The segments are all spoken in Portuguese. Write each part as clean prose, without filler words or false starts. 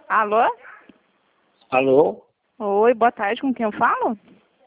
Alô? Alô? Oi, boa tarde, com quem eu falo?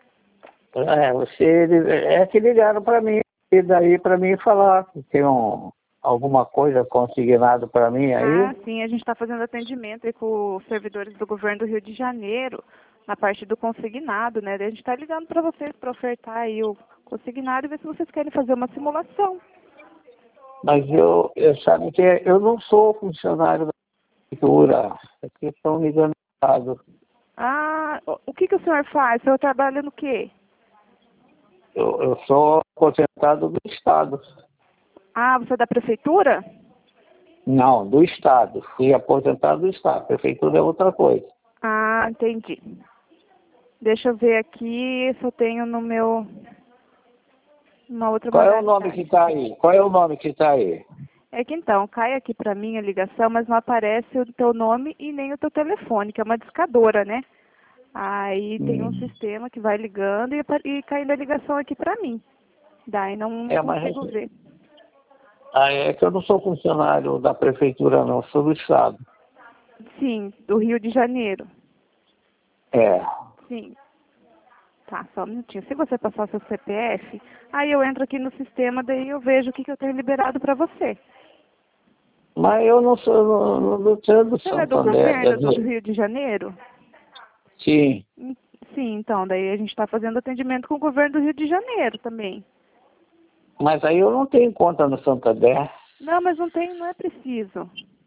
É que ligaram para mim, e daí para mim falar que tem alguma coisa consignado para mim aí. Ah, sim, a gente está fazendo atendimento aí com os servidores do governo do Rio de Janeiro, na parte do consignado, né? Daí a gente está ligando para vocês para ofertar aí o consignado e ver se vocês querem fazer uma simulação. Mas eu sabe que eu não sou funcionário da prefeitura, aqui estão ligando errado. Ah, o que o senhor faz? O senhor trabalha no quê? Eu sou aposentado do Estado. Ah, você é da prefeitura? Não, do Estado. Fui aposentado do Estado. Prefeitura é outra coisa. Ah, entendi. Deixa eu ver aqui se eu tenho no meu... uma outra Qual é o nome modalidade. que está aí? Qual é o nome que está aí? É que então, cai aqui para mim a ligação, mas não aparece o teu nome e nem o teu telefone, que é uma discadora, né? Aí tem um sistema que vai ligando e caindo a ligação aqui para mim. Daí não Mas consigo ver. é que eu não sou funcionário da prefeitura, não, sou do Estado. Sim, do Rio de Janeiro. É. Sim. Tá, só um minutinho. Se você passar o seu CPF, aí eu entro aqui no sistema, daí eu vejo o que eu tenho liberado para você. Mas eu não sou, não sou do Você é do Santander, quer governo do dizer, Rio de Janeiro? sim. Sim, então, daí a gente está fazendo atendimento com o governo do Rio de Janeiro também. Mas aí eu não tenho conta no Santander. Não, mas não tem, não é preciso.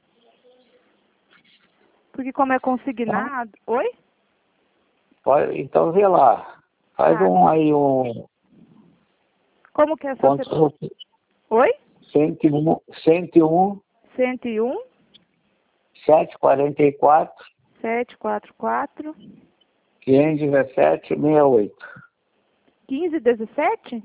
Porque como é Tá? consignado... Oi? Então vê lá. Faz Tá. um Como que é seu conta CPF? Oi? 101 101 744 744 517 68. 1517?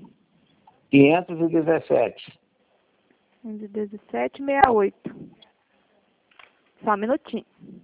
517. 1517 68. Só um minutinho.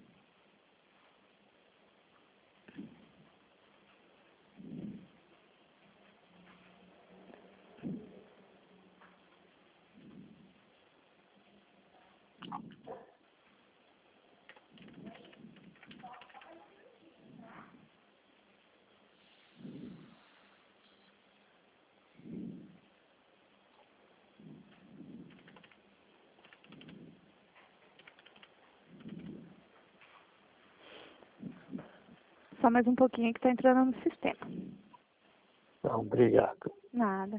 Só mais um pouquinho que está entrando no sistema. Então, obrigado. Nada.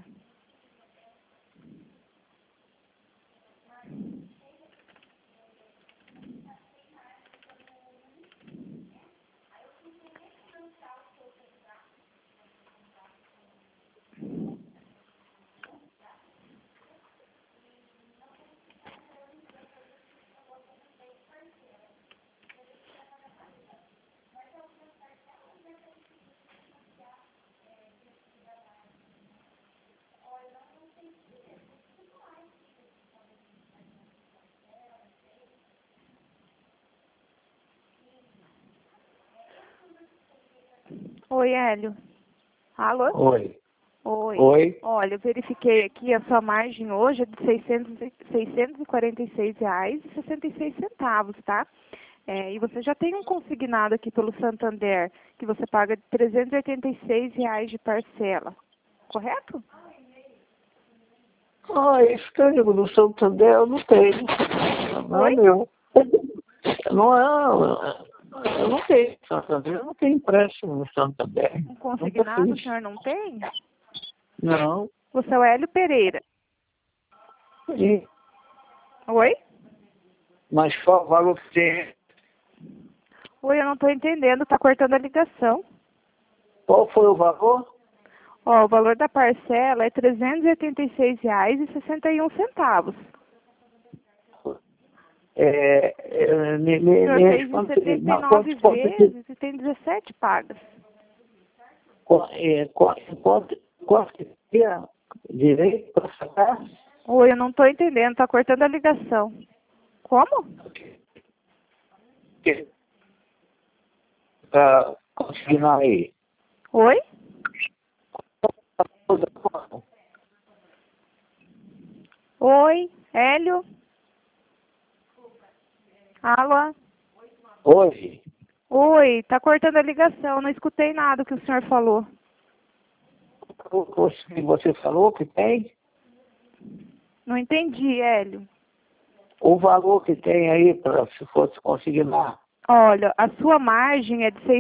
Oi, Hélio. Alô? Oi. Oi. Oi. Olha, eu verifiquei aqui, a sua margem hoje é de R$ 646,66, tá? E você já tem um consignado aqui pelo Santander, que você paga R$ 386 de parcela, correto? Isso que eu digo do Santander eu não tenho. Não é Oi? meu. Não é. Eu não tenho Santander, eu não tenho empréstimo no Santander. Um Nunca consignado o fiz. senhor não tem? Não. Você é o Hélio Pereira. E, Oi? mas qual o valor que tem? Oi, eu não estou entendendo, está cortando a ligação. Qual foi o valor? Ó, o valor da parcela é R$ 386,61. O senhor fez em 79 vezes e tem 17 pagas. Quanto que tinha direito para sacar? Oi, eu não estou entendendo, está cortando a ligação. Como? Para consignar aí. Oi? Oi, Hélio? Alô? Oi. Oi, tá cortando a ligação, não escutei nada que o senhor falou. Você falou que tem? Não entendi, Hélio. O valor que tem aí, para se fosse conseguir lá. Olha, a sua margem é de R$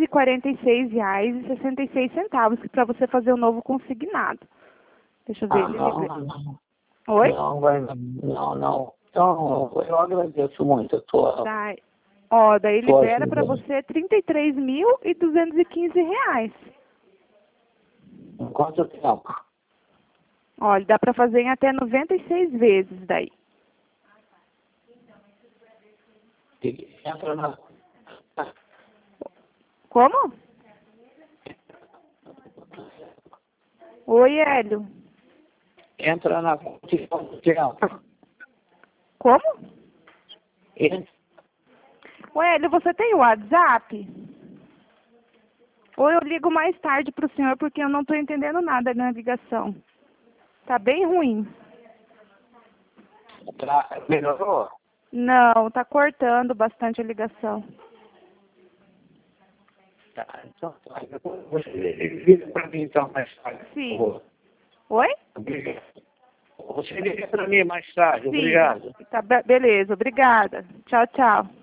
646,66 para você fazer o novo consignado. Deixa eu ver. Ah, não. Oi? Não, não. Então, eu agradeço muito a tua... Tá. Ó, daí tua libera para ajuda. você R$ 33.215. Em quanto tempo? Olha, dá para fazer em até 96 vezes daí. Entra na... Como? Oi, Hélio. Entra na conta em quanto tempo? Como? Entra. Ô, Hélio, você tem o WhatsApp? Ou eu ligo mais tarde para o senhor porque eu não estou entendendo nada na ligação. Tá bem ruim. Melhorou? Não, tá cortando bastante a ligação. Tá, então tá. Depois você liga para mim então mais tarde. Sim. Por favor. Oi? Obrigado. Você liga para mim mais tarde. Sim. Obrigado. Tá, beleza, obrigada. Tchau, tchau.